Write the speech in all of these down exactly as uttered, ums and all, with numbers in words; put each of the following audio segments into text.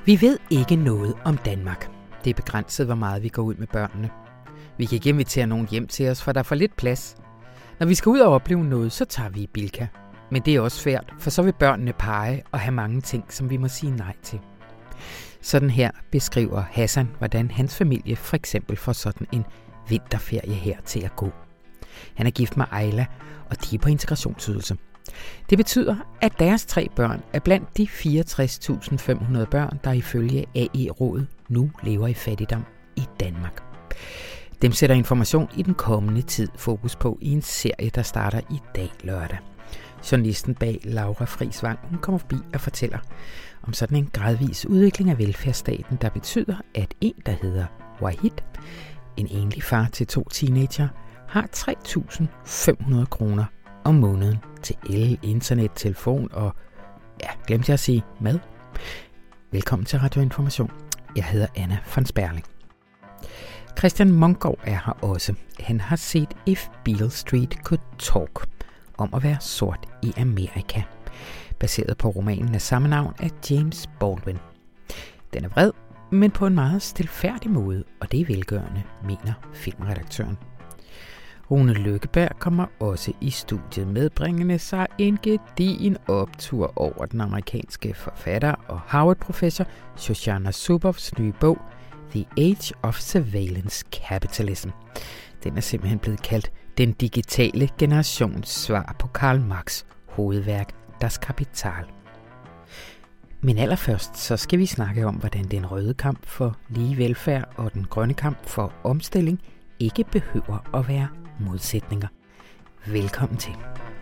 Vi ved ikke noget om Danmark. Det er begrænset, hvor meget vi går ud med børnene. Vi kan ikke invitere nogen hjem til os, for der er for lidt plads. Når vi skal ud og opleve noget, så tager vi i Bilka. Men det er også svært, for så vil børnene pege og have mange ting, som vi må sige nej til. Sådan her beskriver Hassan, hvordan hans familie for eksempel får sådan en vinterferie her til at gå. Han er gift med Ayla, og de er på integrationsydelse. Det betyder, at deres tre børn er blandt de fireogtres tusind fem hundrede børn, der ifølge A E-rådet nu lever i fattigdom i Danmark. Dem sætter Information i den kommende tid fokus på i en serie, der starter i dag lørdag. Journalisten bag Laura Friis Vang kommer forbi og fortæller om sådan en gradvis udvikling af velfærdsstaten, der betyder, at en, der hedder Wahid, en enlig far til to teenager, har tre tusind fem hundrede kroner om måneden til el, internet, telefon og, ja, glemte jeg at sige, mad. Velkommen til Radio Information. Jeg hedder Anna von Sperling. Christian Mongård er her også. Han har set If Beale Street Could Talk, om at være sort i Amerika, baseret på romanen af samme navn af James Baldwin. Den er vred, men på en meget stilfærdig måde, og det er velgørende, mener filmredaktøren. Rune Lykkeberg kommer også i studiet, medbringende sig en gedigen optur over den amerikanske forfatter og Harvard-professor Shoshana Zuboffs nye bog The Age of Surveillance Capitalism. Den er simpelthen blevet kaldt den digitale generations svar på Karl Marx' hovedværk Das Kapital. Men allerførst så skal vi snakke om, hvordan den røde kamp for lige velfærd og den grønne kamp for omstilling ikke behøver at være modsætninger. Velkommen til.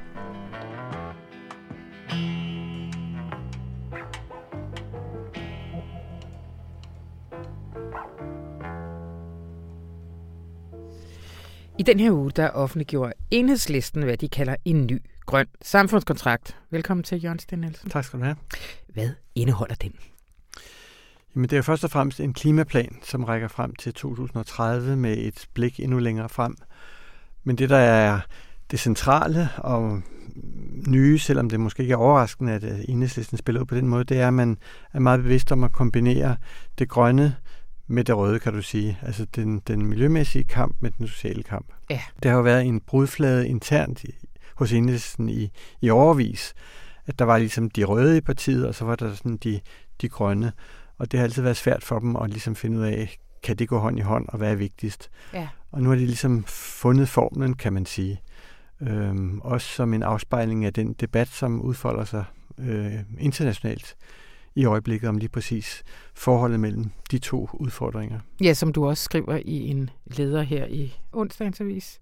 I den her uge, der offentliggjorde Enhedslisten, hvad de kalder en ny grøn samfundskontrakt. Velkommen til, Jørgen Steen Nielsen. Tak skal du have. Hvad indeholder den? Jamen, det er først og fremmest en klimaplan, som rækker frem til to tusind og tredive med et blik endnu længere frem. Men det, der er det centrale og nye, selvom det måske ikke er overraskende, at Enhedslisten spiller ud på den måde, det er, at man er meget bevidst om at kombinere det grønne med det røde, kan du sige. Altså den, den miljømæssige kamp med den sociale kamp. Ja. Det har jo været en brudflade internt i, hos Enhedslisten i, i overvis, at der var ligesom de røde i partiet, og så var der sådan de, de grønne. Og det har altid været svært for dem at ligesom finde ud af, kan det gå hånd i hånd, og hvad er vigtigst? Ja. Og nu har de ligesom fundet formlen, kan man sige. Øhm, også som en afspejling af den debat, som udfolder sig øh, internationalt i øjeblikket om lige præcis forholdet mellem de to udfordringer. Ja, som du også skriver i en leder her i onsdagens avis,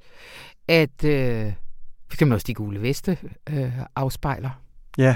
at øh, for eksempel også de gule veste øh, afspejler. Ja,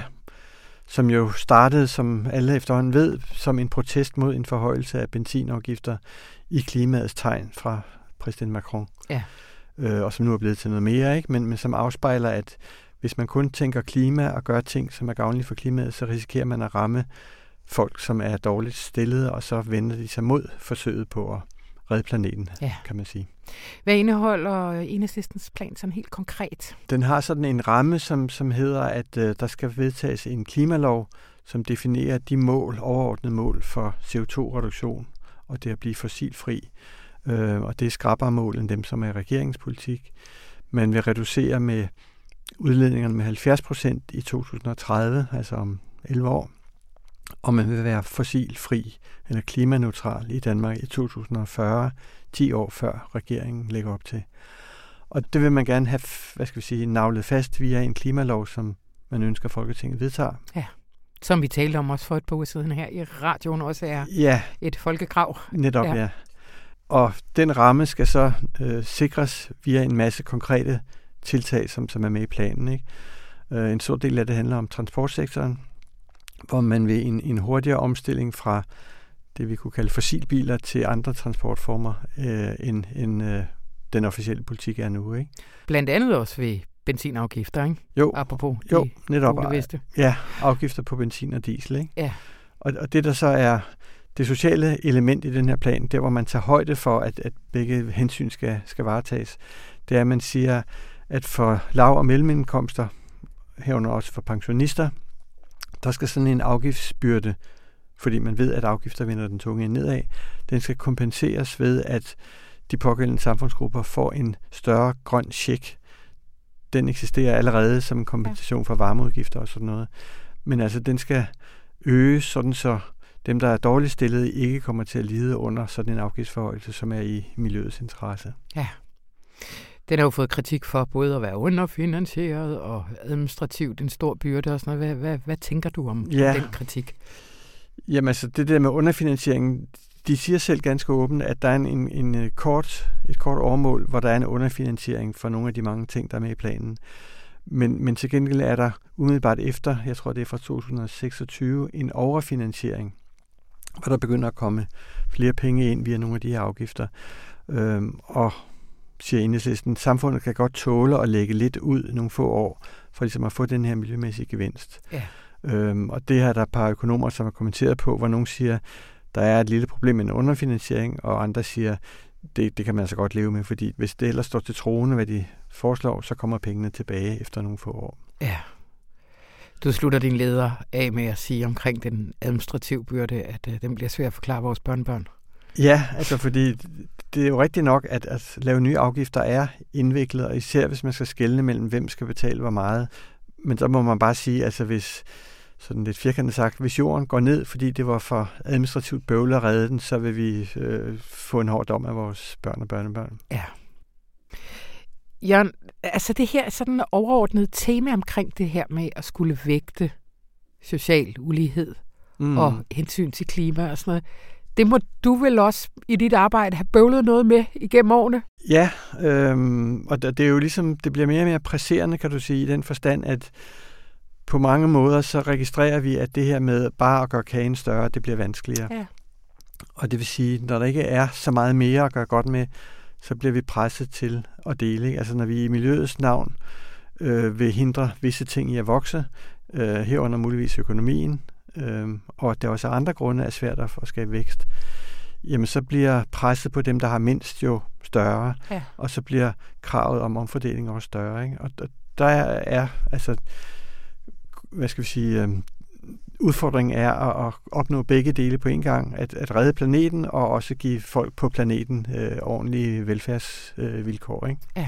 som jo startede, som alle efterhånden ved, som en protest mod en forhøjelse af benzinafgifter i klimaets tegn fra præsident Macron. Ja. Øh, og som nu er blevet til noget mere, ikke? Men, men som afspejler, at hvis man kun tænker klima og gør ting, som er gavnlige for klimaet, så risikerer man at ramme folk, som er dårligt stillede, og så vender de sig mod forsøget på at redde planeten, ja. Kan man sige. Hvad indeholder Enhedslistens plan sådan helt konkret? Den har sådan en ramme, som, som hedder, at øh, der skal vedtages en klimalov, som definerer de mål, overordnede mål for C O to reduktion, og det at blive fossilfri. Øh, og det er skrappere mål end dem, som er regeringspolitik. Man vil reducere med udledningerne med halvfjerds procent i to tusind og tredive, altså om elleve år. Og man vil være fossilfri eller klimaneutral i Danmark i to tusind og fyrre, ti år før regeringen lægger op til. Og det vil man gerne have, hvad skal vi sige, navlet fast via en klimalov, som man ønsker, Folketinget vedtager. Ja, som vi talte om også for et par uger siden her i radioen, også er ja, et folkekrav. Netop, ja. ja. Og den ramme skal så øh, sikres via en masse konkrete tiltag, som, som er med i planen, ikke? Øh, en stor del af det handler om transportsektoren, hvor man vil en, en hurtigere omstilling fra det, vi kunne kalde fossilbiler til andre transportformer, øh, end, end øh, den officielle politik er nu, ikke? Blandt andet også ved benzinafgifter, ikke? Jo, apropos jo, netop. Gule veste. Ja, afgifter på benzin og diesel, ikke? Ja. Og, og det, der så er det sociale element i den her plan, der hvor man tager højde for, at, at begge hensyn skal, skal varetages, det er, at man siger, at for lav- og mellemindkomster, herunder også for pensionister, der skal sådan en afgiftsbyrde fordi man ved, at afgifter vender den tunge ende nedad. Den skal kompenseres ved, at de pågældende samfundsgrupper får en større grøn check. Den eksisterer allerede som en kompensation for varmeudgifter og sådan noget. Men altså, den skal øges, sådan så dem, der er dårligt stillede, ikke kommer til at lide under sådan en afgiftsforhøjelse, som er i miljøets interesse. Ja. Den har jo fået kritik for både at være underfinansieret og administrativt en stor byrde og sådan noget. Hvad, hvad, hvad tænker du om ja. den kritik? Jamen altså, det der med underfinansieringen, de siger selv ganske åbent, at der er en, en, en kort, et kort overmål, hvor der er en underfinansiering for nogle af de mange ting, der er med i planen. Men, men til gengæld er der umiddelbart efter, jeg tror det er fra to tusind og seksogtyve, en overfinansiering, hvor der begynder at komme flere penge ind via nogle af de her afgifter. Øhm, og siger Enhedslisten, samfundet kan godt tåle at lægge lidt ud nogle få år, for ligesom at få den her miljømæssige gevinst. Ja. Øhm, og det her der er et par økonomer, som har kommenteret på, hvor nogen siger, der er et lille problem med en underfinansiering, og andre siger, det, det kan man altså godt leve med, fordi hvis det ellers står til troende, hvad de foreslår, så kommer pengene tilbage efter nogle få år. Ja. Du slutter din leder af med at sige omkring den administrative byrde, at uh, den bliver svær at forklare vores børnebørn. Ja, altså fordi det er jo rigtigt nok, at at lave nye afgifter er indviklet, og især hvis man skal skelne mellem, hvem skal betale hvor meget. Men så må man bare sige, altså hvis, sådan lidt firkantet sagt, hvis jorden går ned, fordi det var for administrativt bøvlet at redde den, så vil vi øh, få en hård dom af vores børn og børnebørn. Ja. Jørgen, altså det her sådan et overordnet tema omkring det her med at skulle vægte social ulighed mm. og hensyn til klima og sådan noget, det må du vel også i dit arbejde have bøvlet noget med igennem årene? Ja, øhm, og det er jo ligesom, det bliver mere og mere presserende, kan du sige, i den forstand, at på mange måder så registrerer vi, at det her med bare at gøre kagen større, det bliver vanskeligere. Ja. Og det vil sige, når der ikke er så meget mere at gøre godt med, så bliver vi presset til at dele. Ikke? Altså når vi i miljøets navn øh, vil hindre visse ting i at vokse, øh, herunder muligvis økonomien, øh, og der også andre grunde er svært at skabe vækst, jamen så bliver presset på dem, der har mindst, jo større, ja. og så bliver kravet om omfordeling også større. Ikke? Og der er, altså, hvad skal vi sige, øh, udfordringen er at, at opnå begge dele på en gang, at, at redde planeten og også give folk på planeten øh, ordentlige velfærdsvilkår. Øh, ikke? Ja.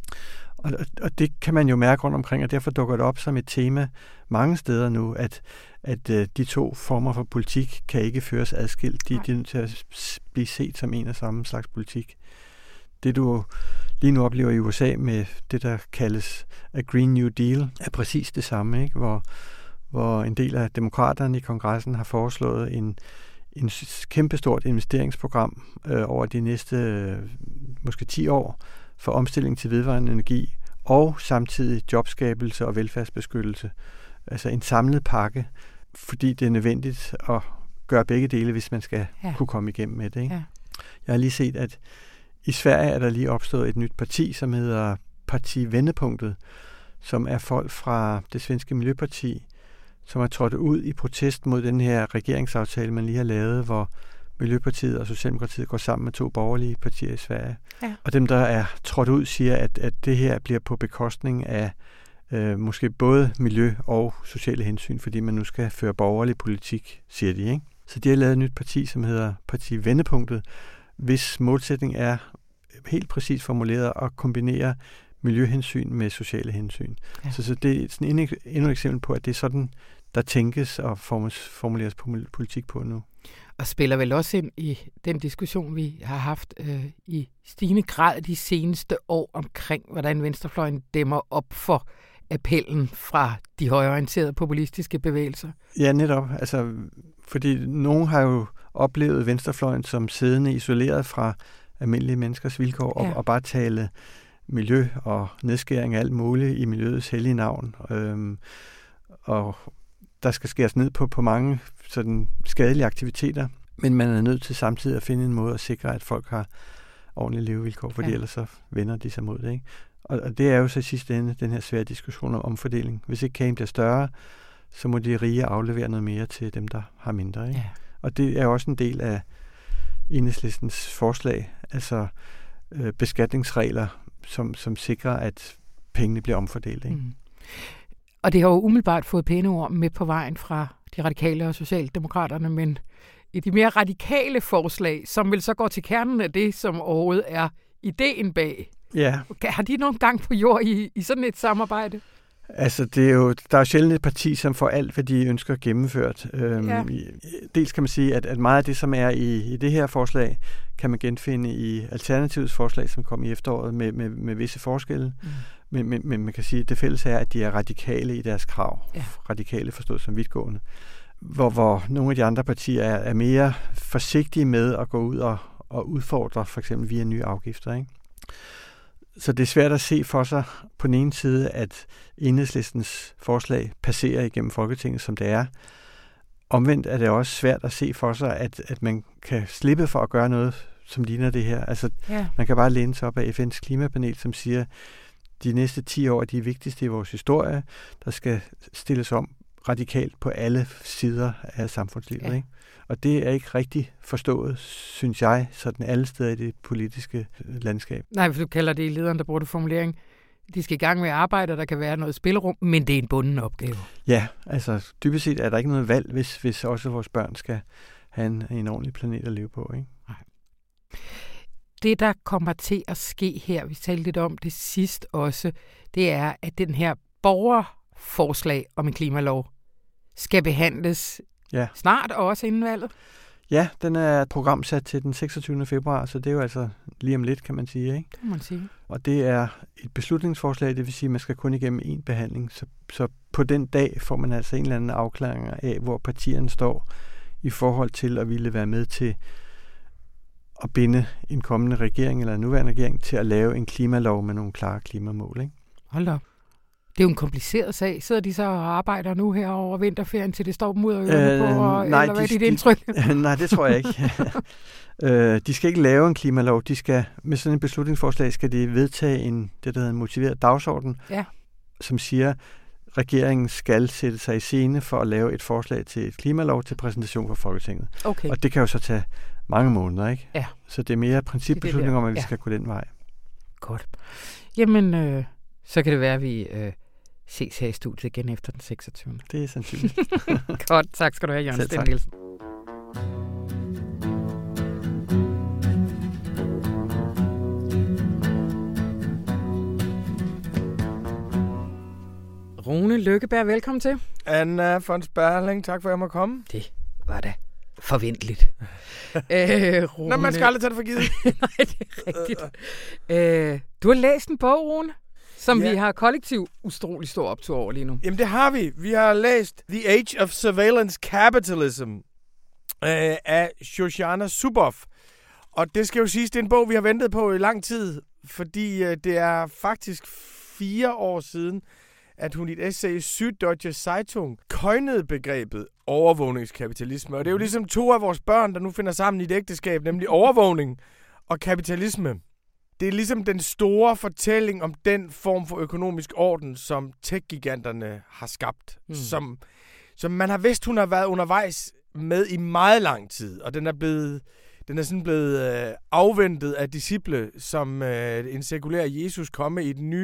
Og, og det kan man jo mærke rundt omkring, og derfor dukker det op som et tema mange steder nu, at, at øh, de to former for politik kan ikke føres adskilt. De, de er nødt til at blive set som en og samme slags politik. Det du lige nu oplever i U S A med det, der kaldes A Green New Deal, er præcis det samme, ikke? Hvor hvor en del af demokraterne i kongressen har foreslået en, en kæmpestort investeringsprogram øh, over de næste øh, måske ti år for omstilling til vedvarende energi og samtidig jobskabelse og velfærdsbeskyttelse. Altså en samlet pakke, fordi det er nødvendigt at gøre begge dele, hvis man skal ja. kunne komme igennem med det. Ikke? Ja. Jeg har lige set, at i Sverige er der lige opstået et nyt parti, som hedder Parti Vendepunktet, som er folk fra det svenske Miljøparti, som har trådt ud i protest mod den her regeringsaftale, man lige har lavet, hvor Miljøpartiet og Socialdemokratiet går sammen med to borgerlige partier i Sverige. Ja. Og dem, der er trådt ud, siger, at, at det her bliver på bekostning af øh, måske både miljø og sociale hensyn, fordi man nu skal føre borgerlig politik, siger de. Ikke? Så de har lavet et nyt parti, som hedder Parti Vendepunktet, hvis målsætning er helt præcis formuleret at kombinere miljøhensyn med sociale hensyn. Ja. Så, så det er sådan endnu, endnu et eksempel på, at det er sådan, der tænkes og formuleres politik på nu. Og spiller vel også ind i den diskussion, vi har haft øh, i stigende grad de seneste år omkring, hvordan venstrefløjen dæmmer op for appellen fra de højreorienterede populistiske bevægelser. Ja, netop. Altså, fordi nogen har jo oplevet venstrefløjen som siddende isoleret fra almindelige menneskers vilkår, ja. og, og bare tale miljø og nedskæring af alt muligt i miljøets hellige navn. Øhm, og der skal skæres ned på, på mange sådan skadelige aktiviteter, men man er nødt til samtidig at finde en måde at sikre, at folk har ordentlige levevilkår, fordi ja. ellers så vender de sig mod det. Ikke? Og, og det er jo så i sidste ende den her svære diskussion om omfordeling. Hvis ikke kagen bliver større, så må de rige aflevere noget mere til dem, der har mindre. Ikke? Ja. Og det er også en del af Enhedslistens forslag, altså øh, beskatningsregler, som, som sikrer, at pengene bliver omfordelt. Ikke? Mm. Og det har jo umiddelbart fået pæne ord med på vejen fra de radikale og socialdemokraterne, men i de mere radikale forslag, som vil så gå til kernen af det, som overhovedet er ideen bag. Ja. Har de nogen gang på jord i, i sådan et samarbejde? Altså, det er jo, der er jo sjældent et parti, som får alt, hvad de ønsker gennemført. Øhm, ja. Dels kan man sige, at, at meget af det, som er i, i det her forslag, kan man genfinde i Alternativets forslag, som kom i efteråret med, med, med visse forskelle. Mm. Men, men, men man kan sige, at det fælles er, at de er radikale i deres krav. Ja. Radikale forstået som vidtgående. Hvor, hvor nogle af de andre partier er, er mere forsigtige med at gå ud og, og udfordre, for eksempel via nye afgifter, ikke? Så det er svært at se for sig på den ene side, at Enhedslistens forslag passerer igennem Folketinget, som det er. Omvendt er det også svært at se for sig, at, at man kan slippe for at gøre noget, som ligner det her. Altså, ja. Man kan bare læne sig op af F N's klimapanel, som siger, de næste ti år er de vigtigste i vores historie. Der skal stilles om radikalt på alle sider af samfundslivet. Ja. Ikke? Og det er ikke rigtig forstået, synes jeg, sådan alle steder i det politiske landskab. Nej, hvis du kalder det i lederen, der bruger det formulering. De skal i gang med at arbejde, og der kan være noget spillerum, men det er en bunden opgave. Ja, altså dybest set er der ikke noget valg, hvis, hvis også vores børn skal have en, en ordentlig planet at leve på. Ikke? Nej. Det, der kommer til at ske her, vi talte lidt om det sidst også, det er, at den her borgerforslag om en klimalov skal behandles ja. snart og også inden valget. Ja, den er programsat til den seksogtyvende februar, så det er jo altså lige om lidt, kan man sige. Ikke? Det kan man sige. Og det er et beslutningsforslag, det vil sige, at man skal kun igennem én behandling. Så, så på den dag får man altså en eller anden afklaring af, hvor partierne står i forhold til at ville være med til at binde en kommende regering eller en nuværende regering til at lave en klimalov med nogle klare klimamål. Ikke? Hold da. Det er jo en kompliceret sag. Sidder de så og arbejder nu her over vinterferien, til det står dem ud og ørerne øh, på? Og, nej, eller hvad de, er dit indtryk? De, nej, det tror jeg ikke. øh, de skal ikke lave en klimalov. De skal, med sådan en beslutningsforslag skal de vedtage en, det, der hedder en motiveret dagsorden, ja. som siger, at regeringen skal sætte sig i scene for at lave et forslag til et klimalov til præsentation for Folketinget. Okay. Og det kan jo så tage mange måneder, ikke? Ja. Så det er mere principbeslutning om, at vi ja. skal gå den vej. Godt. Jamen, øh, så kan det være, at vi øh, ses her i studiet igen efter den seksogtyvende Det er sandsynligt. Godt. Tak skal du have, Jørgen Sten Nielsen. Rune Lykkeberg, velkommen til. Anna von Sperling, tak for at jeg må komme. Det var da forventeligt. Æh, Rune... Nå, man skal aldrig tage det for givet. Nej, det er rigtigt. Æh, du har læst en bog, Rune, som ja. vi har kollektivt utrolig stor optur over lige nu. Jamen, det har vi. Vi har læst The Age of Surveillance Capitalism øh, af Shoshana Zuboff. Og det skal jo siges, det er en bog, vi har ventet på i lang tid, fordi øh, det er faktisk fire år siden, at hun i et essay i Süddeutsche Zeitung coinede begrebet overvågningskapitalisme. Og det er jo ligesom to af vores børn, der nu finder sammen i et ægteskab, nemlig overvågning og kapitalisme. Det er ligesom den store fortælling om den form for økonomisk orden, som tech-giganterne har skabt. Mm. Som, som man har vidst, hun har været undervejs med i meget lang tid. Og den er blevet, den er sådan blevet øh, afventet af disciple, som øh, en sekulær Jesus komme i den nye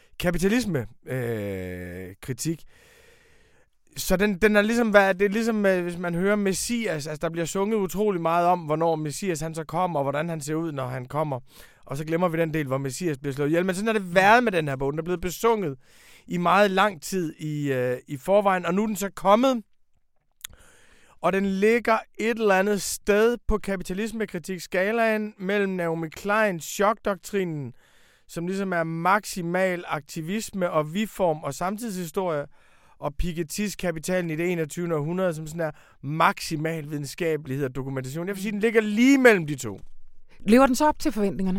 kapitalisme-kritik. Øh, så den, den er ligesom, det er ligesom, øh, hvis man hører Messias, altså der bliver sunget utrolig meget om, hvornår Messias han så kommer, og hvordan han ser ud, når han kommer. Og så glemmer vi den del, hvor Messias bliver slået ihjel. Men sådan har det været med den her bog. Den er blevet besunget i meget lang tid i, øh, i forvejen, og nu er den så kommet, og den ligger et eller andet sted på kapitalismekritik-skalaen mellem Naomi Kleins chokdoktrinen, som ligesom er maksimal aktivisme og vi-form og samtidshistorie, og Pikettys Kapitalen i det enogtyvende århundrede, som sådan er maksimal videnskabelighed og dokumentation. Jeg vil sige, den ligger lige mellem de to. Lever den så op til forventningerne?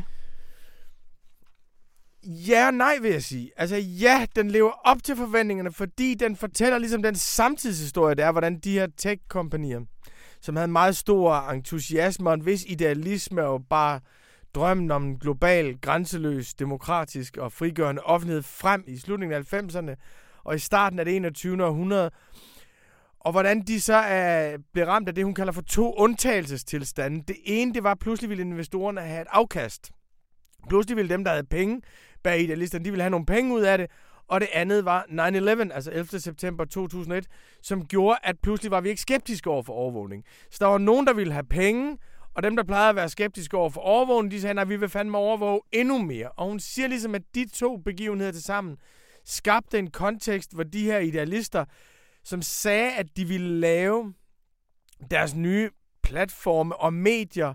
Ja og nej, vil jeg sige. Altså ja, den lever op til forventningerne, fordi den fortæller ligesom den samtidshistorie, det er, hvordan de her tech-kompanier, som havde meget stor entusiasme og en vis idealisme og bare drømmen om en global, grænseløs, demokratisk og frigørende offentlighed frem i slutningen af halvfemserne og i starten af det enogtyvende århundrede. Og hvordan de så er blevet ramt af det, hun kalder for to undtagelsestilstande. Det ene, det var, at pludselig ville investorerne have et afkast. Pludselig ville dem, der havde penge bag idealisterne, de ville have nogle penge ud af det. og det andet var nine eleven, altså ellevte september to tusind og et, som gjorde, at pludselig var vi ikke skeptiske over for overvågning. Så der var nogen, der ville have penge, og dem, der plejede at være skeptiske over for overvågning, de sagde, nej, vi vil fandme overvåge endnu mere. Og hun siger ligesom, at de to begivenheder til sammen skabte en kontekst, hvor de her idealister, som sagde, at de ville lave deres nye platforme og medier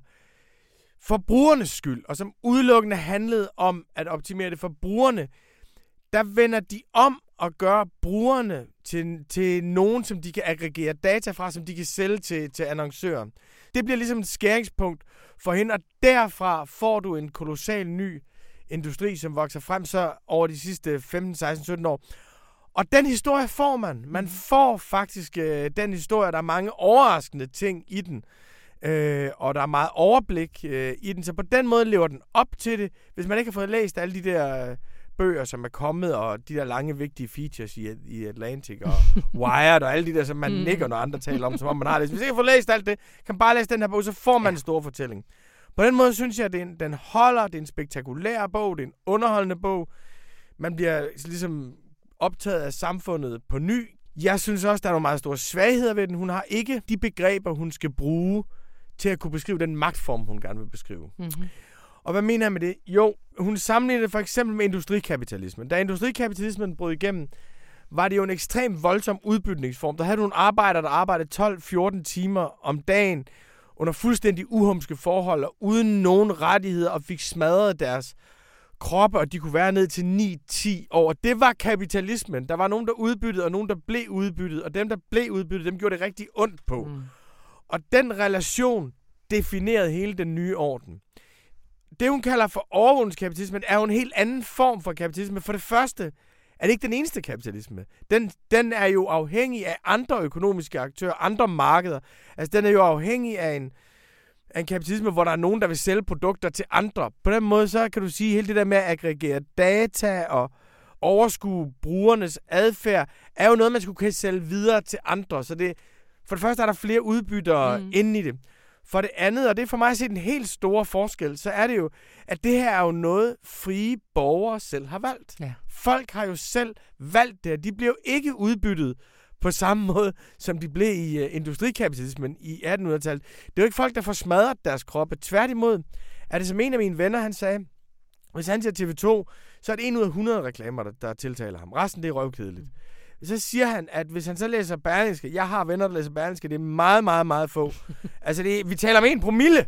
for brugernes skyld, og som udelukkende handlede om at optimere det for brugerne, der vender de om og gør brugerne til, til nogen, som de kan aggregere data fra, som de kan sælge til, til annoncører. Det bliver ligesom et skæringspunkt for hende, og derfra får du en kolossal ny industri, som vokser frem så over de sidste femten, seksten, sytten år. Og den historie får man. Man får faktisk øh, den historie, der er mange overraskende ting i den. Øh, og der er meget overblik øh, i den, så på den måde lever den op til det. Hvis man ikke har fået læst alle de der øh, bøger, som er kommet, og de der lange, vigtige features i, i Atlantic, og Wired, og alle de der, som man nikker, når andre taler om, som om man har læst. Hvis ikke har fået læst alt det, kan man bare læse den her bog, så får man ja. en stor fortælling. På den måde synes jeg, at den, den holder, det er en spektakulær bog, det er en underholdende bog. Man bliver ligesom optaget af samfundet på ny. Jeg synes også, der er nogle meget store svagheder ved den. Hun har ikke de begreber, hun skal bruge til at kunne beskrive den magtform, hun gerne vil beskrive. Mm-hmm. Og hvad mener jeg med det? Jo, hun sammenligner det for eksempel med industrikapitalismen. Da industrikapitalismen brød igennem, var det jo en ekstremt voldsom udbytningsform. Der havde du nogle arbejdere, der arbejdede tolv fjorten timer om dagen under fuldstændig uhumske forhold og uden nogen rettigheder og fik smadret deres kroppe, og de kunne være ned til ni ti år. Det var kapitalismen. Der var nogen, der udbyttede, og nogen, der blev udbyttet, og dem, der blev udbyttet, dem gjorde det rigtig ondt på. Mm. Og den relation definerede hele den nye orden. Det, hun kalder for overvågningskapitalismen, er jo en helt anden form for kapitalisme. For det første er det ikke den eneste kapitalisme. Den, den er jo afhængig af andre økonomiske aktører, andre markeder. Altså, den er jo afhængig af en, af en kapitalisme, hvor der er nogen, der vil sælge produkter til andre. På den måde, så kan du sige, at hele det der med at aggregere data og overskue brugernes adfærd, er jo noget, man skulle kunne sælge videre til andre. Så det, for det første er der flere udbyttere mm. inde i det. For det andet, og det er for mig at se den helt store forskel, så er det jo, at det her er jo noget, frie borgere selv har valgt. Ja. Folk har jo selv valgt det, de bliver jo ikke udbyttet på samme måde, som de blev i uh, industrikapitalismen i attenhundredetallet. Det er jo ikke folk, der får smadret deres kroppe. Tværtimod er det, som en af mine venner, han sagde, hvis han siger T V to, så er det en ud af hundrede reklamer, der, der tiltaler ham. Resten, det er røvkedeligt. Så siger han, at hvis han så læser Berlingske, jeg har venner, der læser Berlingske, det er meget, meget, meget få. Altså, det, vi taler om en promille.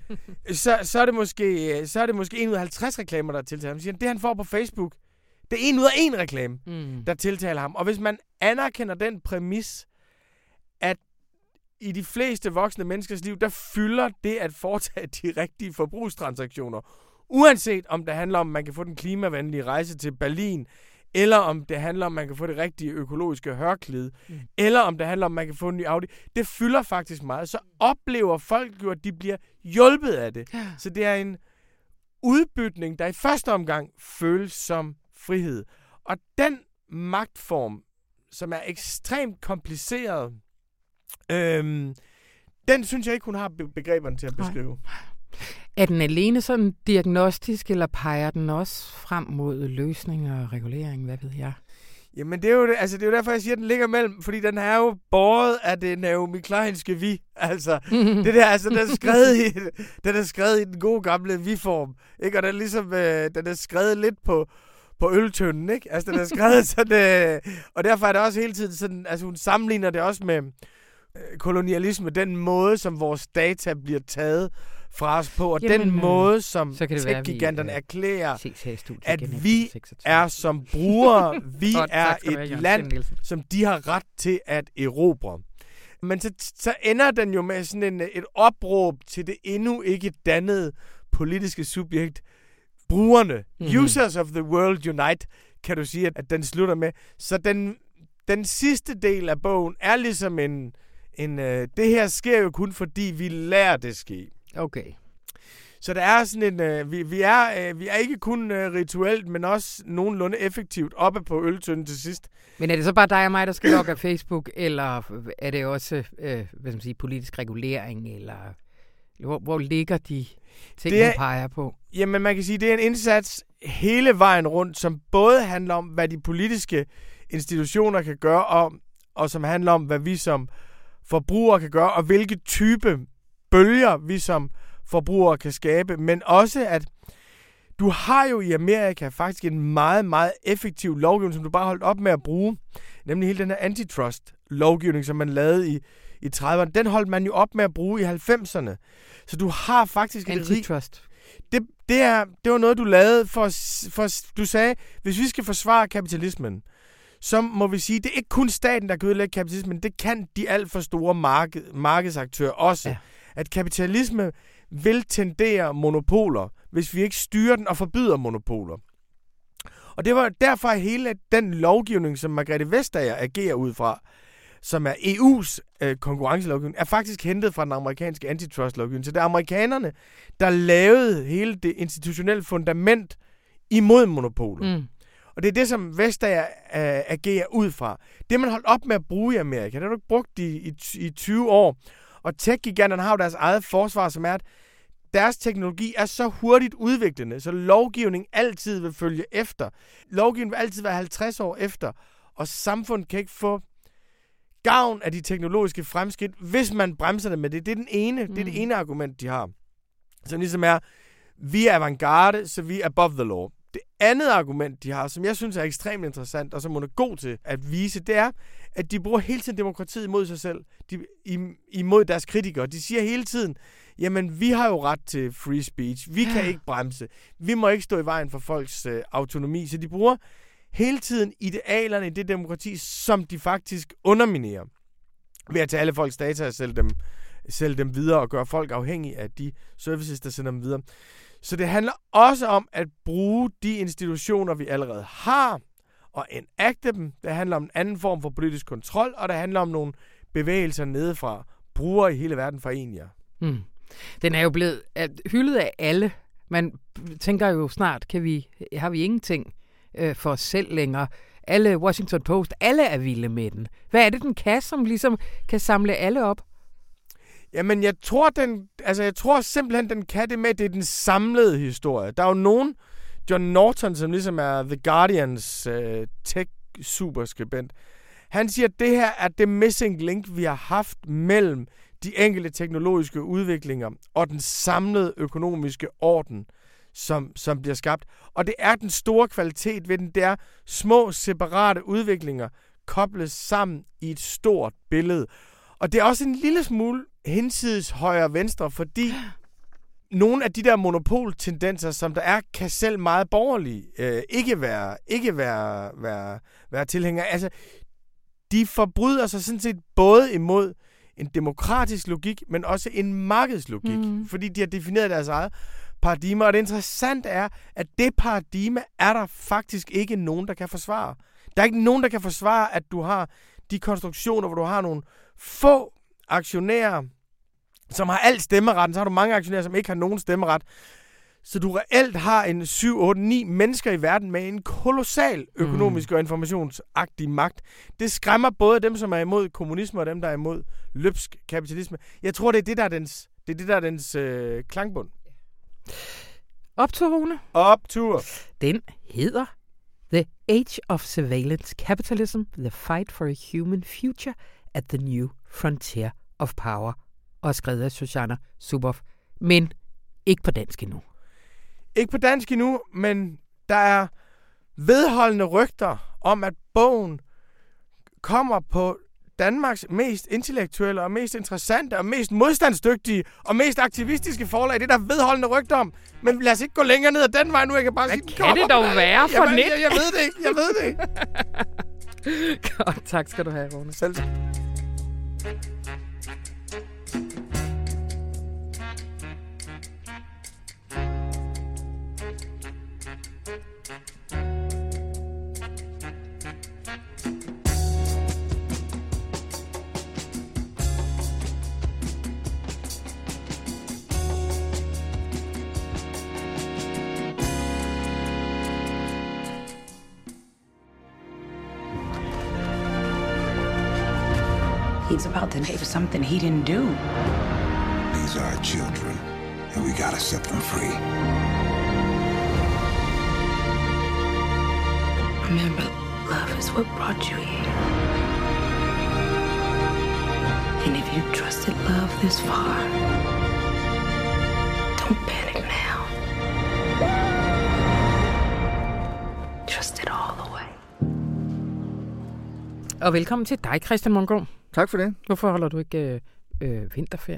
Så, så, er det måske, så er det måske en ud af halvtreds reklamer, der tiltaler ham. Så siger han, det han får på Facebook, det er en ud af en reklame, mm. der tiltaler ham. Og hvis man anerkender den præmis, at i de fleste voksne menneskers liv, der fylder det at foretage de rigtige forbrugstransaktioner, uanset om det handler om, at man kan få den klimavenlige rejse til Berlin, eller om det handler om, at man kan få det rigtige økologiske hørklæde, mm. eller om det handler om, at man kan få en ny Audi. Det fylder faktisk meget. Så oplever folk jo, at de bliver hjulpet af det. Ja. Så det er en udbytning, der i første omgang føles som frihed. Og den magtform, som er ekstremt kompliceret, øhm, den synes jeg ikke, hun har begreberne til at beskrive. Nej. Er den alene sådan diagnostisk, eller peger den også frem mod løsninger og regulering, hvad ved jeg? Jamen, det er jo, altså, det er jo derfor, jeg siger, at den ligger mellem, fordi den er jo båret af det Naomi Kleinske vi. Altså, det der, altså, den er skrevet i, den er skrevet i den gode gamle vi-form, ikke? Og den er ligesom, øh, den er skrevet lidt på, på øltønden, ikke? Altså, den er skrevet sådan, øh, og derfor er det også hele tiden sådan, altså, hun sammenligner det også med øh, kolonialisme, den måde, som vores data bliver taget fra os på, og Jamen, den måde, som tech-giganterne øh, erklærer, at vi er som brugere, vi oh, er et være, land, som de har ret til at erobre. Men så, så ender den jo med sådan en, et opråb til det endnu ikke dannede politiske subjekt, brugerne, mm-hmm. users of the world unite, kan du sige, at den slutter med. Så den, den sidste del af bogen er ligesom en, en øh, det her sker jo kun fordi vi lærer det ske. Okay. Så der er sådan en, øh, vi, vi, er, øh, vi er ikke kun øh, rituelt, men også nogenlunde effektivt oppe på øltønden til sidst. Men er det så bare dig og mig, der skal logge af Facebook, eller er det også øh, hvad skal man sige, politisk regulering, eller Hvor, hvor ligger de ting, det er, man peger på? Jamen, man kan sige, det er en indsats hele vejen rundt, som både handler om, hvad de politiske institutioner kan gøre, og, og som handler om, hvad vi som forbrugere kan gøre, og hvilke type bølger vi som forbrugere kan skabe. Men også, at du har jo i Amerika faktisk en meget, meget effektiv lovgivning, som du bare holdt op med at bruge. Nemlig hele den her antitrust-lovgivning, som man lavede i, i trediverne. Den holdt man jo op med at bruge i halvfemserne. Så du har faktisk... Antitrust. Det, det, er, det var noget, du lavede for, for... Du sagde, hvis vi skal forsvare kapitalismen, så må vi sige, det er ikke kun staten, der kan ødelægge kapitalismen. Det kan de alt for store marked, markedsaktører også. Ja. At kapitalisme vil tendere monopoler, hvis vi ikke styrer den og forbyder monopoler. Og det var derfor hele den lovgivning, som Margrethe Vestager agerer ud fra, som er E U's øh, konkurrencelovgivning, er faktisk hentet fra den amerikanske antitrust-lovgivning. Så det er amerikanerne, der lavede hele det institutionelle fundament imod monopoler. Mm. Og det er det, som Vestager øh, agerer ud fra. Det, man holdt op med at bruge i Amerika, det har du ikke brugt i, i, i tyve år. Og tech-giganterne har jo deres eget forsvar, som er, at deres teknologi er så hurtigt udviklende, så lovgivning altid vil følge efter. Lovgivning vil altid være halvtreds år efter, og samfundet kan ikke få gavn af de teknologiske fremskridt, hvis man bremser det med det. Det er den ene, mm. det er det ene argument, de har. Som ligesom er, vi er avantgarde, så vi er above the law. Det andet argument, de har, som jeg synes er ekstremt interessant, og som hun er god til at vise, det er, at de bruger hele tiden demokratiet imod sig selv, de, imod deres kritikere. De siger hele tiden, jamen, vi har jo ret til free speech, vi kan ikke bremse, vi må ikke stå i vejen for folks øh, autonomi, så de bruger hele tiden idealerne i det demokrati, som de faktisk underminerer, ved at tage alle folks data og sælge dem, sælge dem videre, og gøre folk afhængige af de services, der sender dem videre. Så det handler også om at bruge de institutioner, vi allerede har, og enacte dem. Det handler om en anden form for politisk kontrol, og det handler om nogle bevægelser nedefra. Brugere i hele verden foreninger. Hmm. Den er jo blevet hyldet af alle. Man tænker jo snart, kan vi, har vi ingenting øh, for os selv længere. Alle Washington Post, alle er vilde med den. Hvad er det, den kan, som ligesom kan samle alle op? Jamen, jeg tror, den, altså, jeg tror simpelthen, den kan det med, at det er den samlede historie. Der er jo nogen, John Norton, som ligesom er The Guardians øh, tech-superskribent, han siger, at det her er det missing link, vi har haft mellem de enkelte teknologiske udviklinger og den samlede økonomiske orden, som, som bliver skabt. Og det er den store kvalitet ved den, det er små, separate udviklinger kobles sammen i et stort billede. Og det er også en lille smule hinsides højre-venstre, fordi nogle af de der monopoltendenser, som der er, kan selv meget borgerlige øh, ikke være, ikke være, være, være tilhængere. Altså, de forbryder sig sådan set både imod en demokratisk logik, men også en markedslogik, mm. fordi de har defineret deres eget paradigme. Og det interessante er, at det paradigme er der faktisk ikke nogen, der kan forsvare. Der er ikke nogen, der kan forsvare, at du har de konstruktioner, hvor du har nogle få aktionærer, som har alt stemmeretten, så har du mange aktionærer, som ikke har nogen stemmeret. Så du reelt har en syv, otte, ni mennesker i verden med en kolossal økonomisk mm. og informationsagtig magt. Det skræmmer både dem, som er imod kommunisme, og dem, der er imod løbsk kapitalisme. Jeg tror, det er det, der er dens, det er det, der er dens øh, klangbund. Optur, Rune. Optur. Den hedder The Age of Surveillance Capitalism, The Fight for a Human Future at the New Frontier of Power, og skrevet af Shoshana Zuboff, men ikke på dansk endnu. Ikke på dansk endnu, men der er vedholdende rygter om, at bogen kommer på Danmarks mest intellektuelle og mest interessante og mest modstandsdygtige og mest aktivistiske forlag. Det er der vedholdende rygter om. Men lad os ikke gå længere ned ad den vej nu. Jeg kan bare Hvad sige, kan det dog være for net? net? Jeg, jeg ved det ikke. Jeg ved det ikke. Godt, tak skal du have, Rune. Selv. He's about to pay for something he didn't do. These are our children, and we gotta set them free. Remember, love is what brought you here. And if you trusted love this far, don't panic now. Trust it all the way. Og velkommen til dig, Christian Mongård. Tak for det. Hvorfor holder du ikke øh, vinterferie?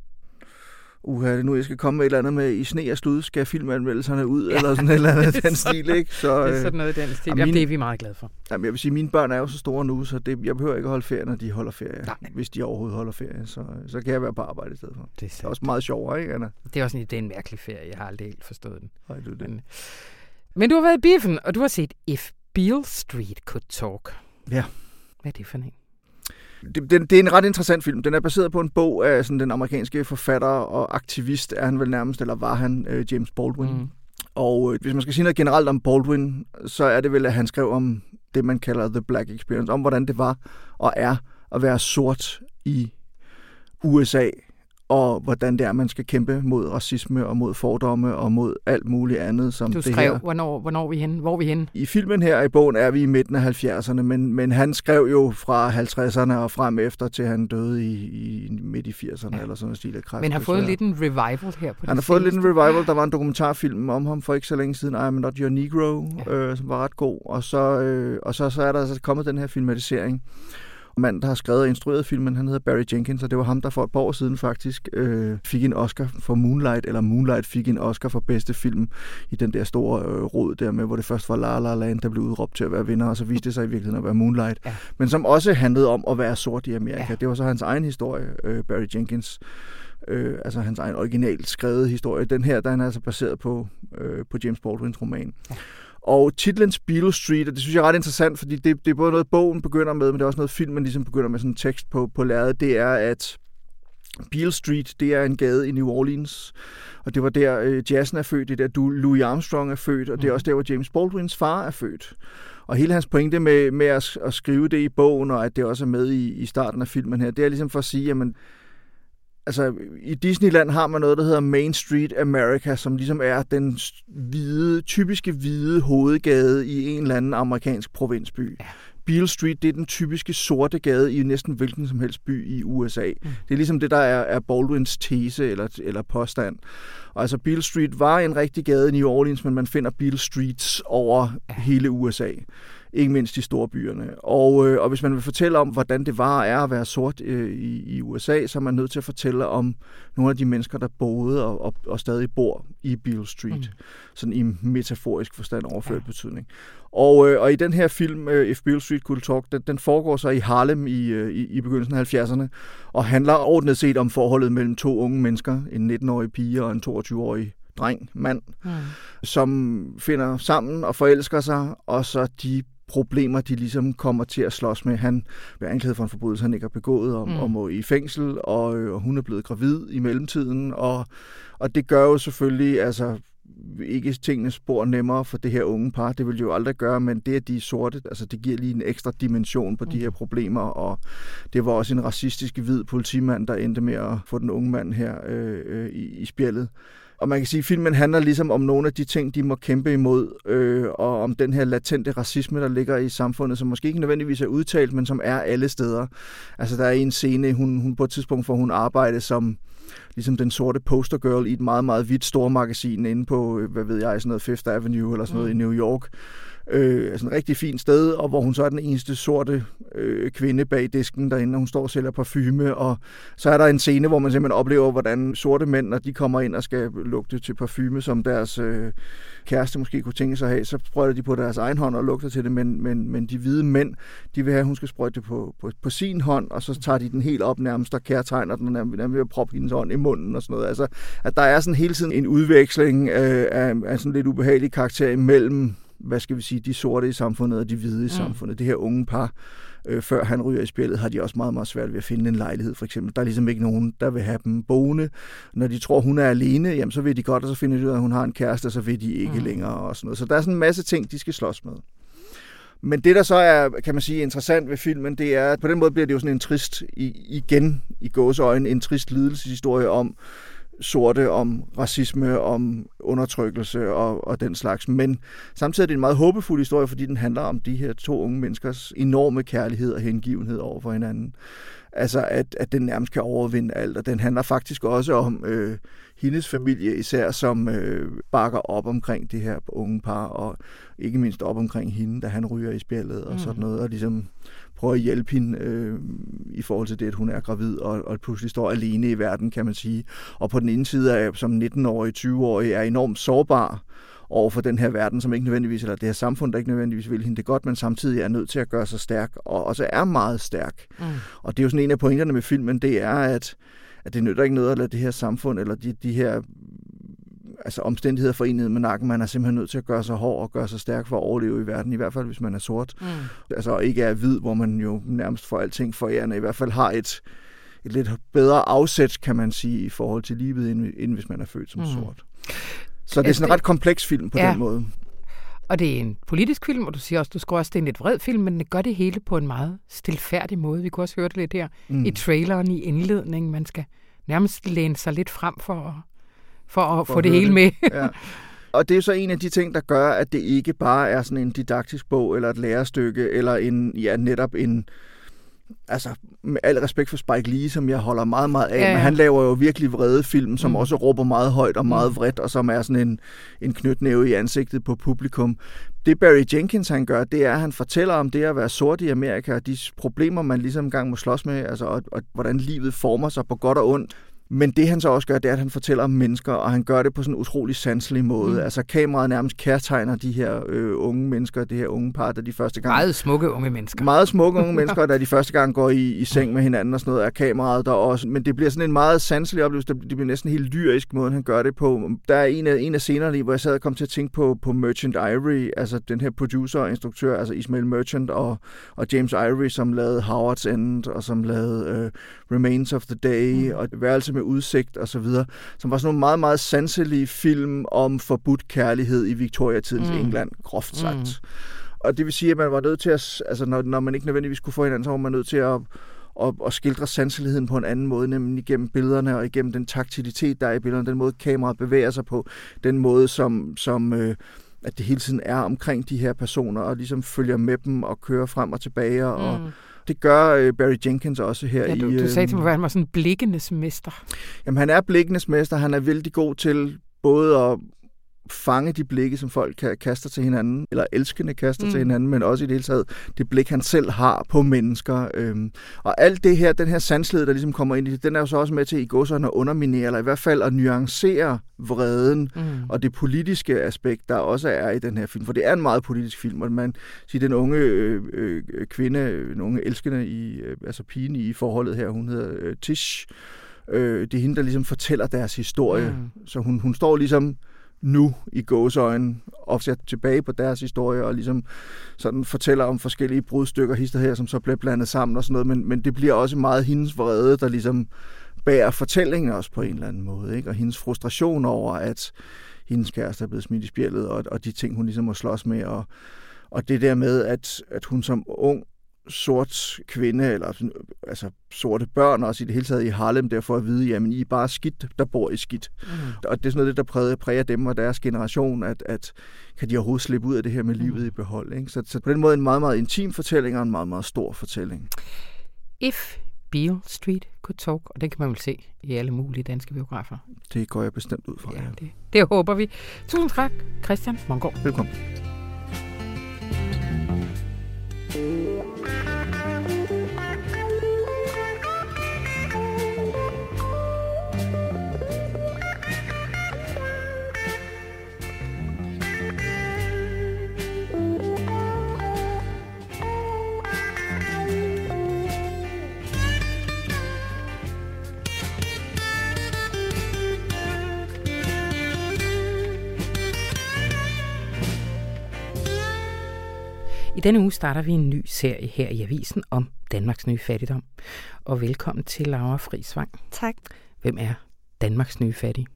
Uha, det nu jeg skal komme med et eller andet med i sne og slud, skal filmanmeldelserne ud, ja. Eller sådan et eller andet den stil, ikke? Så, det er sådan noget i den stil. Jamen, mine, det er vi meget glade for. Jamen, jeg vil sige, mine børn er jo så store nu, så det, jeg behøver ikke at holde ferie, når de holder ferie. Nej. Hvis de overhovedet holder ferie, så, så kan jeg være på arbejde i stedet for. Det er, det er også meget sjovere, ikke, Anna? Det er også en, det er en mærkelig ferie. Jeg har aldrig helt forstået den. Nej, det er det. Men, men du har været i biffen, og du har set If Beale Street Could Talk. Ja. Hvad er det for en? Det, det, det er en ret interessant film. Den er baseret på en bog af sådan, den amerikanske forfatter og aktivist, er han vel nærmest, eller var han, uh, James Baldwin. Mm. Og øh, hvis man skal sige noget generelt om Baldwin, så er det vel, at han skrev om det, man kalder The Black Experience, om hvordan det var og er at være sort i U S A, og hvordan det er, man skal kæmpe mod racisme og mod fordomme og mod alt muligt andet. Som du skrev, det her. Hvornår, hvornår er vi henne? Hvor er vi henne? I filmen her i bogen er vi i midten af halvfjerdserne, men, men han skrev jo fra halvtredserne og frem efter, til han døde i, i midt i firserne, ja. Eller sådan en stil af kræft. Men har fået lidt en revival her på det. Han har fået lidt en revival. Der var en dokumentarfilm om ham for ikke så længe siden, I'm Not Your Negro, ja. øh, som var ret god. Og så, øh, og så, så er der altså kommet den her filmatisering. Mand, der har skrevet og instrueret filmen, han hedder Barry Jenkins, og det var ham, der for et par år siden faktisk øh, fik en Oscar for Moonlight, eller Moonlight fik en Oscar for bedste film i den der store øh, rod der med, hvor det først var La La Land, der blev udråbt til at være vinder, og så viste det sig i virkeligheden at være Moonlight. Ja. Men som også handlede om at være sort i Amerika. Ja. Det var så hans egen historie, øh, Barry Jenkins. Øh, altså hans egen originalt skrevet historie. Den her, der er altså baseret på, øh, på James Baldwins roman. Ja. Og titlen Beale Street, og det synes jeg er ret interessant, fordi det, det er både noget, bogen begynder med, men det er også noget, filmen ligesom begynder med sådan en tekst på, på lærredet. Det er, at Beale Street, det er en gade i New Orleans, og det var der øh, jazzen er født, det er der Louis Armstrong er født, og det er også der, hvor James Baldwins far er født. Og hele hans pointe med, med at, at skrive det i bogen, og at det også er med i, i starten af filmen her, det er ligesom for at sige, jamen, altså, i Disneyland har man noget, der hedder Main Street America, som ligesom er den hvide, typiske hvide hovedgade i en eller anden amerikansk provinsby. Ja. Beale Street, det er den typiske sorte gade i næsten hvilken som helst by i U S A. Mm. Det er ligesom det, der er, er Baldwins tese eller, eller påstand. Og altså, Beale Street var en rigtig gade i New Orleans, men man finder Beale Streets over ja. hele U S A. Ikke mindst i storbyerne. Og, øh, og hvis man vil fortælle om, hvordan det var og er at være sort øh, i, i U S A, så er man nødt til at fortælle om nogle af de mennesker, der boede og, og, og stadig bor i Beale Street. Mm. Sådan i metaforisk forstand overført ja. betydning. Og, øh, og i den her film, øh, If Beale Street Could Talk, den, den foregår så i Harlem i, øh, i, i begyndelsen af halvfjerdserne, og handler ordnet set om forholdet mellem to unge mennesker, en nitten-årig pige og en toogtyve-årig dreng, mand, mm. som finder sammen og forelsker sig, og så de problemer, de ligesom kommer til at slås med. Han bliver anklaget for en forbrydelse, han ikke har begået, og, mm. og må i fængsel, og, og hun er blevet gravid i mellemtiden, og, og det gør jo selvfølgelig altså ikke tingene spor nemmere for det her unge par. Det vil de jo aldrig gøre, men det, at de er sorte, altså det giver lige en ekstra dimension på mm. de her problemer, og det var også en racistisk hvid politimand, der endte med at få den unge mand her øh, øh, i, i spjældet. Og man kan sige, at filmen handler ligesom om nogle af de ting, de må kæmpe imod, øh, og om den her latente racisme, der ligger i samfundet, som måske ikke nødvendigvis er udtalt, men som er alle steder. Altså, der er en scene, hun, hun på et tidspunkt, hvor hun arbejder som ligesom den sorte postergirl i et meget, meget hvidt stormagasin inde på, hvad ved jeg, sådan noget Fifth Avenue eller sådan noget mm. i New York. Øh, altså et rigtig fint sted, og hvor hun så er den eneste sorte øh, kvinde bag disken derinde, og hun står og sælger parfume, og så er der en scene, hvor man simpelthen oplever, hvordan sorte mænd, når de kommer ind og skal lugte til parfume, som deres øh, kæreste måske kunne tænke sig at have, så sprøjter de på deres egen hånd og lugter til det, men, men, men de hvide mænd, de vil have, at hun skal sprøjte det på, på, på sin hånd, og så tager de den helt op nærmest og kærtegner den, og nærmest ved at proppe hendes hånd i munden og sådan noget. Altså, at der er sådan hele tiden en udveksling øh, af, af sådan lidt ubehagelig karakter imellem, hvad skal vi sige, de sorte i samfundet og de hvide i mm. samfundet. Det her unge par, øh, før han ryger i spjældet, har de også meget, meget svært ved at finde en lejlighed, for eksempel. Der er ligesom ikke nogen, der vil have dem boende. Når de tror, hun er alene, jamen, så vil de godt, og så finder de ud af, at hun har en kæreste, og så vil de ikke mm. længere og sådan noget. Så der er sådan en masse ting, de skal slås med. Men det, der så er, kan man sige, interessant ved filmen, det er, at på den måde bliver det jo sådan en trist, igen i gåseøjne, en trist lidelseshistorie om sorte, om racisme, om undertrykkelse og, og den slags. Men samtidig er det en meget håbefuld historie, fordi den handler om de her to unge menneskers enorme kærlighed og hengivenhed over for hinanden. Altså, at, at den nærmest kan overvinde alt, og den handler faktisk også om øh, hendes familie især, som øh, bakker op omkring det her unge par, og ikke mindst op omkring hende, da han ryger i spjældet og mm. sådan noget, og ligesom prøver at hjælpe hende øh, i forhold til det, at hun er gravid, og, og pludselig står alene i verden, kan man sige. Og på den ene side er som nitten-årig, tyve-årig, er enormt sårbar over for den her verden, som ikke nødvendigvis, eller det her samfund, der ikke nødvendigvis vil hende det godt, men samtidig er nødt til at gøre sig stærk, og også er meget stærk. Mm. Og det er jo sådan en af pointerne med filmen, det er, at, at det nytter ikke noget at lade det her samfund, eller de, de her altså omstændigheder forenet med nakken. Man er simpelthen nødt til at gøre sig hård og gøre sig stærk for at overleve i verden, i hvert fald hvis man er sort. Mm. Altså ikke er hvid, hvor man jo nærmest får alting forærende, i hvert fald har et, et lidt bedre afsæt, kan man sige, i forhold til livet, end, end hvis man er født som mm. sort. Så det er sådan en ret kompleks film på ja. den måde. Og det er en politisk film, og du siger også, du skriver også, det er en lidt vred film, men det gør det hele på en meget stilfærdig måde. Vi kunne også høre det lidt her mm. i traileren, i indledningen. Man skal nærmest læne sig lidt frem for, for at for få at det hele det. med. Ja. Og det er så en af de ting, der gør, at det ikke bare er sådan en didaktisk bog, eller et lærestykke, eller en, ja, netop en, altså med al respekt for Spike Lee, som jeg holder meget, meget af, ja, ja. men han laver jo virkelig vrede film, som mm. også råber meget højt og meget vredt, og som er sådan en, en knytnæve i ansigtet på publikum. Det Barry Jenkins, han gør, det er, at han fortæller om det at være sort i Amerika, og de problemer, man ligesom engang må slås med, altså, og, og hvordan livet former sig på godt og ondt. Men det han så også gør, det er, at han fortæller om mennesker, og han gør det på sådan en utrolig sanselig måde. Mm. Altså kameraet nærmest kærtegner de her øh, unge mennesker, det her unge par, der de første gang... Meget smukke unge mennesker. Meget smukke unge mennesker, der de første gang går i, i seng med hinanden og sådan noget, er kameraet der også. Men det bliver sådan en meget sanselig oplevelse, det bliver næsten helt lyrisk måde, han gør det på. Der er en af, en af scenerne, hvor jeg sad og kom til at tænke på, på Merchant Ivory, altså den her producer og instruktør, altså Ismail Merchant og, og James Ivory, som lavede Howard's End, og som lavede øh, Remains of the Day, mm. og Værelse med udsigt og så videre, som var sådan nogle meget, meget sanselige film om forbudt kærlighed i Victoria-tidens mm. England, groft sagt. Mm. Og det vil sige, at man var nødt til at, altså når, når man ikke nødvendigvis kunne få hinanden, så var man nødt til at, at, at skildre sanseligheden på en anden måde, nemlig igennem billederne og igennem den taktilitet, der er i billederne, den måde kameraet bevæger sig på, den måde, som, som øh, at det hele tiden er omkring de her personer, og ligesom følger med dem og kører frem og tilbage, og mm. det gør uh, Barry Jenkins også her. Ja, du, i... du sagde til mig, at han var sådan en blikkenes mester. Jamen, han er blikkenes mester. Han er vældig god til både at fange de blikke, som folk kaster til hinanden, eller elskende kaster mm. til hinanden, men også i det hele taget det blik, han selv har på mennesker. Øhm, og alt det her, den her sanselighed, der ligesom kommer ind i det, den er jo så også med til i gåsøjne at underminere, eller i hvert fald at nuancere vreden mm. og det politiske aspekt, der også er i den her film. For det er en meget politisk film, og man siger, den unge øh, øh, kvinde, den unge elskende, i, øh, altså pigen i forholdet her, hun hedder øh, Tish. Øh, det er hende, der ligesom fortæller deres historie. Mm. Så hun, hun står ligesom nu i gåseøjne opsat tilbage på deres historie og ligesom sådan fortæller om forskellige brudstykker hister her, som så bliver blandet sammen og sådan noget, men, men det bliver også meget hendes vrede, der ligesom bærer fortællingen også på en eller anden måde, ikke? Og hendes frustration over, at hendes kæreste er blevet smidt i spjældet, og, og de ting, hun ligesom må slås med, og, og det der med, at, at hun som ung sort kvinde, eller altså sorte børn også i det hele taget i Harlem, der får at vide, jamen I er bare skidt, der bor i skidt. Mm. Og det er sådan noget, der præger, præger dem og deres generation, at, at kan de overhovedet slippe ud af det her med livet mm. i behold. Ikke? Så, så på den måde en meget, meget intim fortælling og en meget, meget stor fortælling. If Beale Street Could Talk, og den kan man vel se i alle mulige danske biografer. Det går jeg bestemt ud fra. Ja, det, det håber vi. Tusind tak, Christian Mongård. Velkommen. I denne uge starter vi en ny serie her i Avisen om Danmarks nye fattigdom. Og velkommen til Laura Friis Vang. Tak. Hvem er Danmarks nye fattige?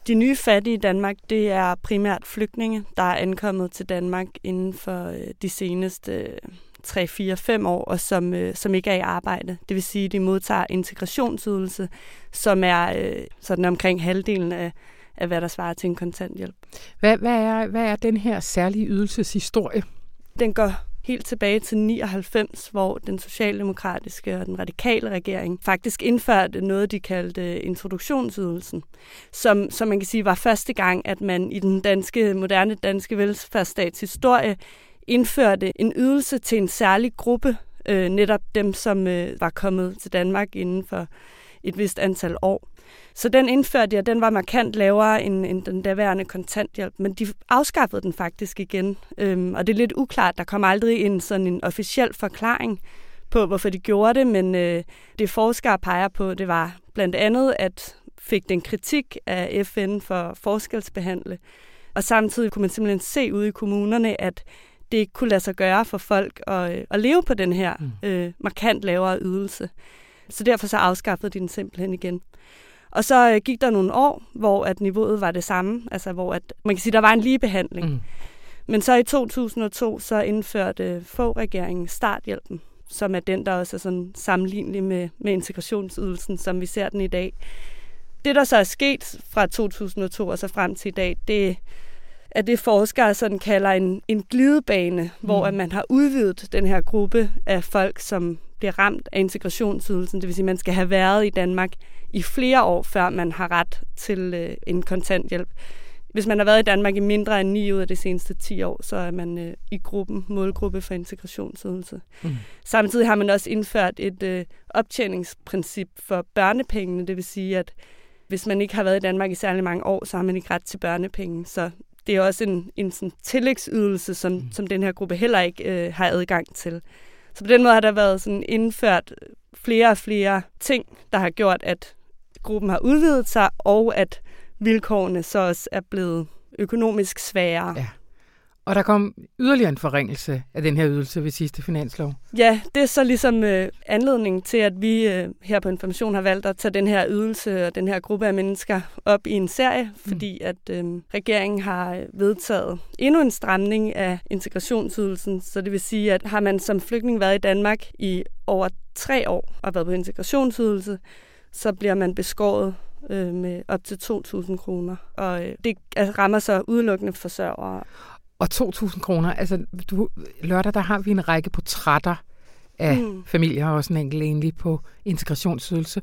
De nye fattige i Danmark, det er primært flygtninge, der er ankommet til Danmark inden for øh, de seneste tre, fire, fem år, og som, øh, som ikke er i arbejde. Det vil sige, at de modtager integrationsydelse, som er øh, sådan omkring halvdelen af, af, hvad der svarer til en kontanthjælp. Hvad, hvad, er, hvad er den her særlige ydelseshistorie? Den går helt tilbage til nioghalvfems, hvor den socialdemokratiske og den radikale regering faktisk indførte noget, de kaldte introduktionsydelsen, som, som man kan sige var første gang, at man i den danske, moderne danske velfærdsstats historie indførte en ydelse til en særlig gruppe, øh, netop dem, som øh, var kommet til Danmark inden for et vist antal år. Så den indførte de, og den var markant lavere end, end den daværende kontanthjælp, men de afskaffede den faktisk igen. Øhm, og det er lidt uklart, der kom aldrig en sådan en officiel forklaring på, hvorfor de gjorde det, men øh, det forskere peger på, det var blandt andet, at fik den kritik af F N for forskelsbehandle, og samtidig kunne man simpelthen se ude i kommunerne, at det ikke kunne lade sig gøre for folk at, at leve på den her øh, markant lavere ydelse. Så derfor så afskaffede de den simpelthen igen. Og så øh, gik der nogle år, hvor at niveauet var det samme, altså hvor at, man kan sige, der var en ligebehandling. Mm. Men så i to tusind og to, så indførte Fogh-regeringen starthjælpen, som er den, der også er sådan sammenlignelig med, med integrationsydelsen, som vi ser den i dag. Det, der så er sket fra to tusind og to og så frem til i dag, det er det, forskere sådan kalder en, en glidebane, mm. hvor at man har udvidet den her gruppe af folk, som bliver ramt af integrationsydelsen. Det vil sige, at man skal have været i Danmark i flere år, før man har ret til øh, en kontanthjælp. Hvis man har været i Danmark i mindre end ni ud af de seneste ti år, så er man øh, i gruppen, målgruppe for integrationsydelse. Mm. Samtidig har man også indført et øh, optjeningsprincip for børnepengene. Det vil sige, at hvis man ikke har været i Danmark i særlig mange år, så har man ikke ret til børnepenge. Så det er også en, en sådan tillægsydelse, som, mm. som den her gruppe heller ikke øh, har adgang til. Så på den måde har der været sådan indført flere og flere ting, der har gjort, at gruppen har udvidet sig, og at vilkårene så også er blevet økonomisk sværere. Ja. Og der kom yderligere en forringelse af den her ydelse ved sidste finanslov. Ja, det er så ligesom øh, anledningen til, at vi øh, her på Information har valgt at tage den her ydelse og den her gruppe af mennesker op i en serie, mm. fordi at øh, regeringen har vedtaget endnu en stramning af integrationsydelsen. Så det vil sige, at har man som flygtning været i Danmark i over tre år og været på integrationsydelse, så bliver man beskåret øh, med op til to tusind kroner. Og øh, det rammer så udelukkende forsørgere. Og to tusind kroner, altså du, lørdag der har vi en række portrætter af mm. familier, og også en enkelt egentlig på integrationsydelse.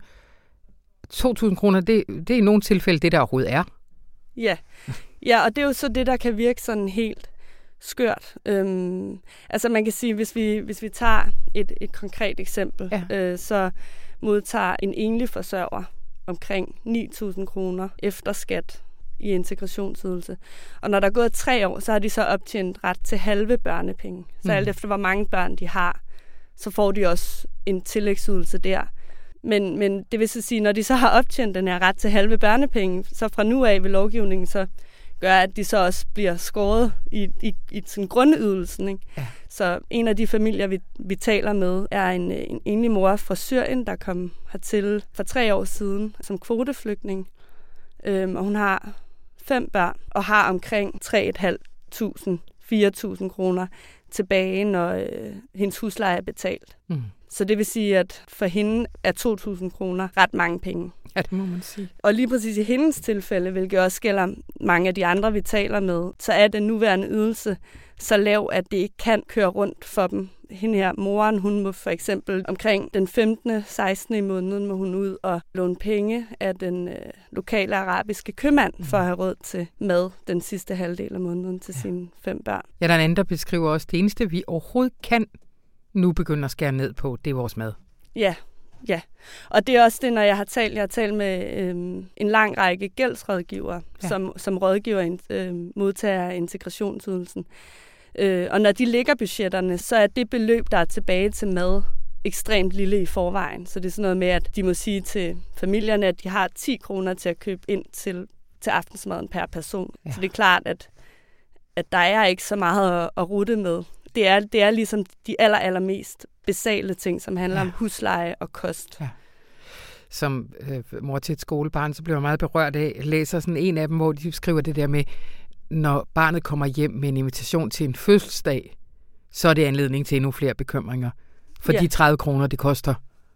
to tusind kroner, det, det er i nogle tilfælde det, der overhovedet er. Ja. ja, og det er jo så det, der kan virke sådan helt skørt. Øhm, altså man kan sige, hvis vi, hvis vi tager et, et konkret eksempel, ja. øh, så modtager en enlig forsørger omkring ni tusind kroner efter skat i integrationsydelse. Og når der er gået tre år, så har de så optjent ret til halve børnepenge. Så mm. alt efter, hvor mange børn de har, så får de også en tillægsydelse der. Men, men det vil så sige, når de så har optjent den her ret til halve børnepenge, så fra nu af ved lovgivningen, så gør, at de så også bliver skåret i, i, i sådan grundydelsen. Ikke? Ja. Så en af de familier, vi, vi taler med, er en, en enlig mor fra Syrien, der kom hertil for tre år siden som kvoteflygtning. Øhm, og hun har fem børn og har omkring tre tusind fem hundrede til fire tusind kroner tilbage, når øh, hendes husleje er betalt. Mm. Så det vil sige, at for hende er to tusind kroner ret mange penge. Ja, det må man sige. Og lige præcis i hendes tilfælde, hvilket også gælder mange af de andre, vi taler med, så er den nuværende ydelse så lav, at det ikke kan køre rundt for dem. Hende her, moren, hun må for eksempel omkring den femtende sekstende i måneden, må hun ud og låne penge af den øh, lokale arabiske købmand mm. for at have råd til mad den sidste halvdel af måneden til ja. sine fem børn. Ja, der er en anden, der beskriver også, det eneste, vi overhovedet kan nu begynde at skære ned på, det er vores mad. Ja, ja. Og det er også det, når jeg har talt, jeg har talt med øhm, en lang række gældsrådgivere, ja. som, som rådgiver øhm, modtager af integrationsydelsen. Øh, og når de lægger budgetterne, så er det beløb, der er tilbage til mad, ekstremt lille i forvejen. Så det er sådan noget med, at de må sige til familierne, at de har ti kroner til at købe ind til, til aftensmaden per person. Ja. Så det er klart, at, at der er ikke så meget at, at rutte med. Det er, det er ligesom de aller, allermest basale ting, som handler ja. om husleje og kost. Ja. som øh, mor til et skolebarn, så blev jeg meget berørt af. Jeg læser sådan en af dem, hvor de skriver det der med, når barnet kommer hjem med en invitation til en fødselsdag, så er det anledning til endnu flere bekymringer. For ja. de tredive kroner, det koster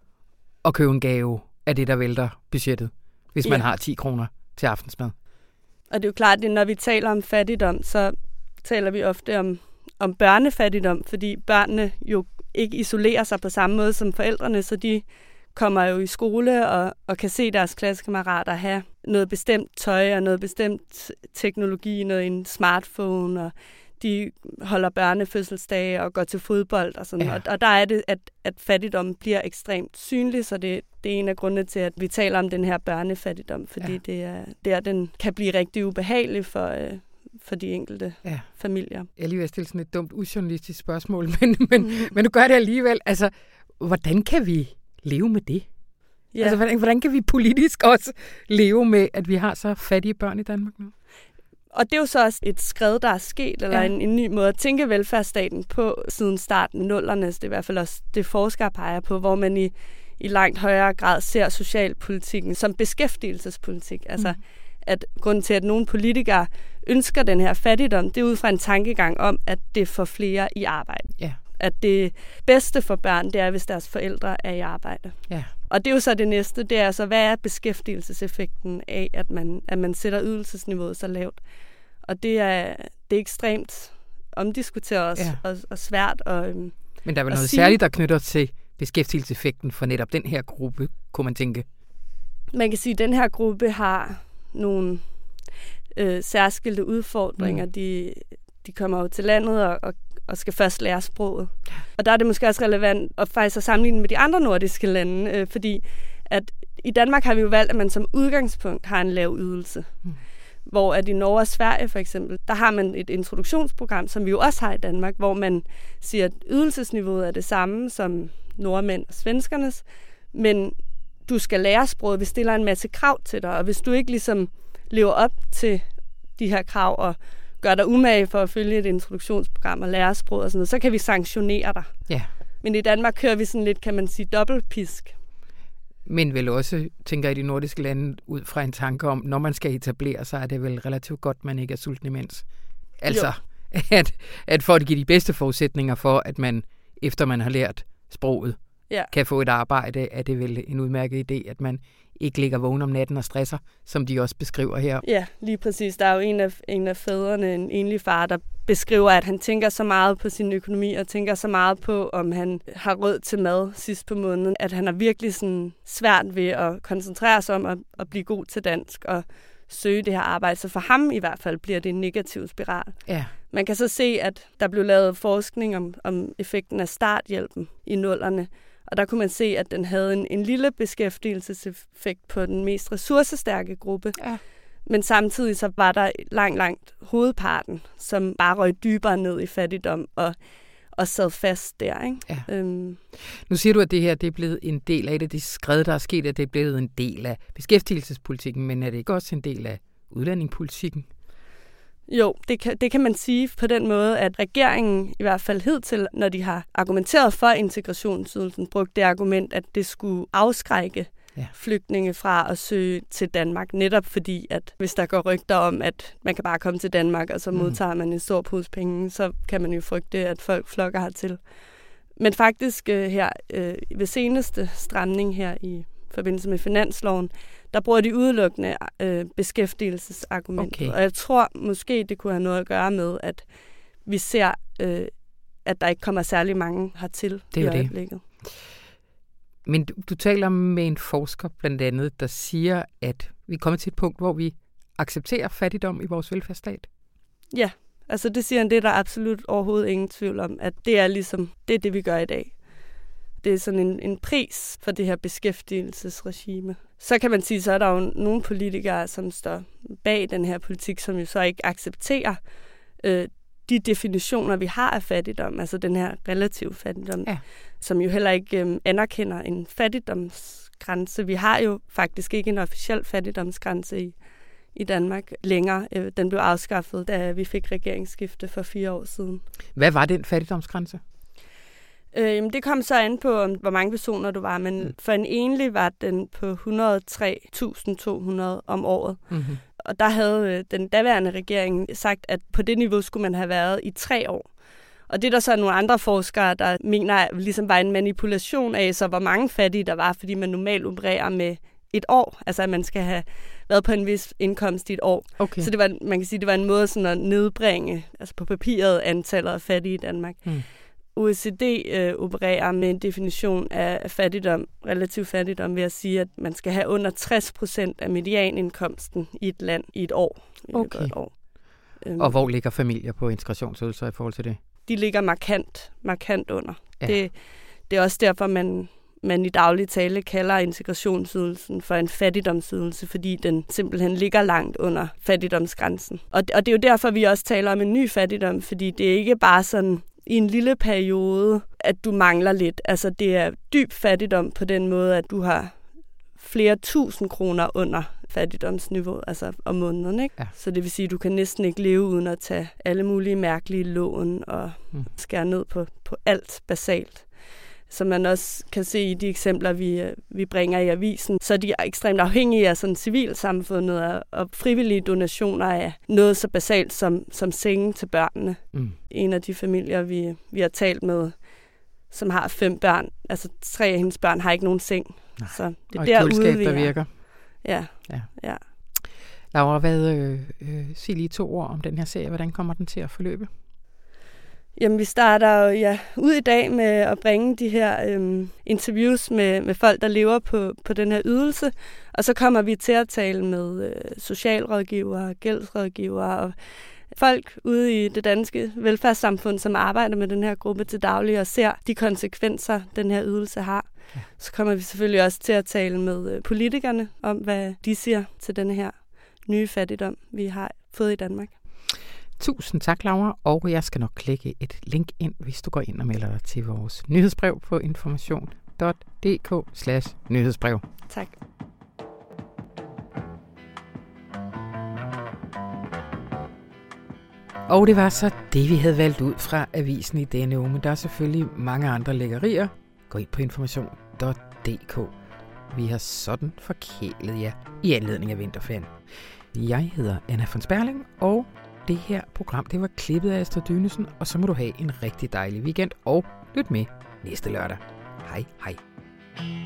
at købe en gave, er det, der vælter budgettet, hvis man ja. har ti kroner til aftensmad. Og det er jo klart, at når vi taler om fattigdom, så taler vi ofte om, om børnefattigdom, fordi børnene jo ikke isolerer sig på samme måde som forældrene, så de kommer jo i skole og, og kan se deres klassekammerater have noget bestemt tøj og noget bestemt teknologi, noget en smartphone, og de holder børnefødselsdage og går til fodbold og sådan. Ja. Og, og der er det, at, at fattigdom bliver ekstremt synlig, så det, det er en af grundene til, at vi taler om den her børnefattigdom, fordi ja. det er der, den kan blive rigtig ubehagelig for, øh, for de enkelte ja. familier. Jeg er lige ved at stille sådan et dumt, ujournalistisk spørgsmål, men, men, mm. men du gør det alligevel. Altså, hvordan kan vi leve med det? Ja. Altså, hvordan, hvordan kan vi politisk også leve med, at vi har så fattige børn i Danmark nu? Og det er jo så også et skred, der er sket, eller ja. en, en ny måde at tænke velfærdsstaten på siden starten af nullerne. Det er i hvert fald også det, forskere peger på, hvor man i, i langt højere grad ser socialpolitikken som beskæftigelsespolitik. Altså, mm. at grunden til, at nogle politikere ønsker den her fattigdom, det er ud fra en tankegang om, at det får flere i arbejde. Ja. At det bedste for børn, det er, hvis deres forældre er i arbejde. Ja. Og det er jo så det næste, det er altså, hvad er beskæftigelseseffekten af, at man, at man sætter ydelsesniveauet så lavt? Og det er, det er ekstremt omdiskuteret ja. og, og svært at øhm, Men der er vel noget sige. særligt, der knytter til beskæftigelseseffekten for netop den her gruppe, kunne man tænke? Man kan sige, at den her gruppe har nogle øh, særskilte udfordringer. Mm. De, de kommer jo til landet og, og og skal først lære sproget. Og der er det måske også relevant at faktisk at sammenligne med de andre nordiske lande, øh, fordi at i Danmark har vi jo valgt, at man som udgangspunkt har en lav ydelse. Mm. Hvor at i Norge og Sverige for eksempel, der har man et introduktionsprogram, som vi jo også har i Danmark, hvor man siger, at ydelsesniveauet er det samme som nordmænd og svenskernes, men du skal lære sproget, vi stiller en masse krav til dig, og hvis du ikke ligesom lever op til de her krav og gør dig umage for at følge et introduktionsprogram og lære sprog og sådan noget, så kan vi sanktionere dig. Ja. Men i Danmark kører vi sådan lidt, kan man sige, dobbeltpisk. Men vel også, tænker jeg, i de nordiske lande, ud fra en tanke om, når man skal etablere sig, er det vel relativt godt, man ikke er sulten imens. Altså, at, at for at give de bedste forudsætninger for, at man, efter man har lært sproget, ja. kan få et arbejde, er det vel en udmærket idé, at man ikke ligger vågen om natten og stresser, som de også beskriver her. Ja, lige præcis. Der er jo en af, en af fædrene, en enlig far, der beskriver, at han tænker så meget på sin økonomi, og tænker så meget på, om han har råd til mad sidst på måneden, at han er virkelig sådan svært ved at koncentrere sig om at, at blive god til dansk og søge det her arbejde. Så for ham i hvert fald bliver det en negativ spiral. Ja. Man kan så se, at der blev lavet forskning om, om effekten af starthjælpen i nullerne, og der kunne man se, at den havde en, en lille beskæftigelseseffekt på den mest ressourcestærke gruppe. Ja. Men samtidig så var der langt, langt hovedparten, som bare røg dybere ned i fattigdom og, og sad fast der. Ikke? Ja. Øhm. Nu siger du, at det her det er blevet en del af det, de skred, der er sket, at det er blevet en del af beskæftigelsespolitikken, men er det ikke også en del af udlændingepolitikken? Jo, det kan, det kan man sige på den måde, at regeringen i hvert fald hidtil, når de har argumenteret for integrationsydelsen, brugte det argument, at det skulle afskrække ja. flygtninge fra at søge til Danmark. Netop fordi, at hvis der går rygter om, at man kan bare komme til Danmark, og så modtager man en stor pose penge, så kan man jo frygte, at folk flokker hertil. Men faktisk her ved seneste stramning her i forbindelse med finansloven, der bruger de udelukkende øh, beskæftigelsesargumentet. Okay. Og jeg tror måske, det kunne have noget at gøre med, at vi ser, øh, at der ikke kommer særlig mange hertil det i øjeblikket. Det. Men du, du taler med en forsker blandt andet, der siger, at vi kommer til et punkt, hvor vi accepterer fattigdom i vores velfærdsstat. Ja, altså det siger han, det er der absolut overhovedet ingen tvivl om, at det er ligesom, det er det, vi gør i dag. Det er sådan en, en pris for det her beskæftigelsesregime. Så kan man sige, så er der jo nogle politikere, som står bag den her politik, som jo så ikke accepterer øh, de definitioner, vi har af fattigdom, altså den her relativ fattigdom, ja. som jo heller ikke øh, anerkender en fattigdomsgrænse. Vi har jo faktisk ikke en officiel fattigdomsgrænse i, i Danmark længere. Øh, den blev afskaffet, da vi fik regeringsskifte for fire år siden. Hvad var den fattigdomsgrænse? Øh, det kom så an på, om, hvor mange personer du var, men mm. for en enlig var den på et hundrede og tre tusind to hundrede om året. Mm-hmm. Og der havde øh, den daværende regering sagt, at på det niveau skulle man have været i tre år. Og det er der så nogle andre forskere, der mener, ligesom var en manipulation af, så hvor mange fattige der var, fordi man normalt opererer med et år. Altså, at man skal have været på en vis indkomst i et år. Okay. Så det var, man kan sige, det var en måde sådan at nedbringe, altså på papiret, antallet af fattige i Danmark. Mm. O E C D øh, opererer med en definition af fattigdom, relativ fattigdom, ved at sige, at man skal have under tres procent af medianindkomsten i et land i et år. Okay. Et år. Um, og hvor ligger familier på integrationsydelser i forhold til det? De ligger markant, markant under. Ja. Det, det er også derfor, man, man i daglig tale kalder integrationsydelsen for en fattigdomsydelse, fordi den simpelthen ligger langt under fattigdomsgrænsen. Og, og det er jo derfor, vi også taler om en ny fattigdom, fordi det er ikke bare sådan i en lille periode, at du mangler lidt. Altså, det er dyb fattigdom på den måde, at du har flere tusind kroner under fattigdomsniveau, altså om måneden, ikke? Ja. Så det vil sige, at du kan næsten ikke leve uden at tage alle mulige mærkelige lån og mm. skære ned på, på alt basalt. Som man også kan se i de eksempler, vi, vi bringer i avisen, så er de ekstremt afhængige af sådan civilsamfundet og, og frivillige donationer af noget så basalt som, som senge til børnene. Mm. En af de familier, vi, vi har talt med, som har fem børn, altså tre af hendes børn har ikke nogen seng. Nej. Så det er og derude, køleskab, vi der er. virker. Ja. ja. ja. Laura, hvad, øh, øh, sig lige to ord om den her serie. Hvordan kommer den til at forløbe? Jamen, vi starter jo ja, ud i dag med at bringe de her øhm, interviews med, med folk, der lever på, på den her ydelse. Og så kommer vi til at tale med øh, socialrådgivere, gældsrådgivere og folk ude i det danske velfærdssamfund, som arbejder med den her gruppe til daglig og ser de konsekvenser, den her ydelse har. Ja. Så kommer vi selvfølgelig også til at tale med øh, politikerne om, hvad de siger til den her nye fattigdom, vi har fået i Danmark. Tusind tak, Laura, og jeg skal nok klikke et link ind, hvis du går ind og melder dig til vores nyhedsbrev på information punktum d k slash nyhedsbrev. Tak. Og det var så det, vi havde valgt ud fra avisen i denne uge, men der er selvfølgelig mange andre lækkerier. Gå ind på information punktum d k. Vi har sådan forkælet jer i anledning af vinterferien. Jeg hedder Anna von Sperling, og det her program, det var klippet af Astrid Dynesen, og så må du have en rigtig dejlig weekend, og lyt med næste lørdag. Hej hej.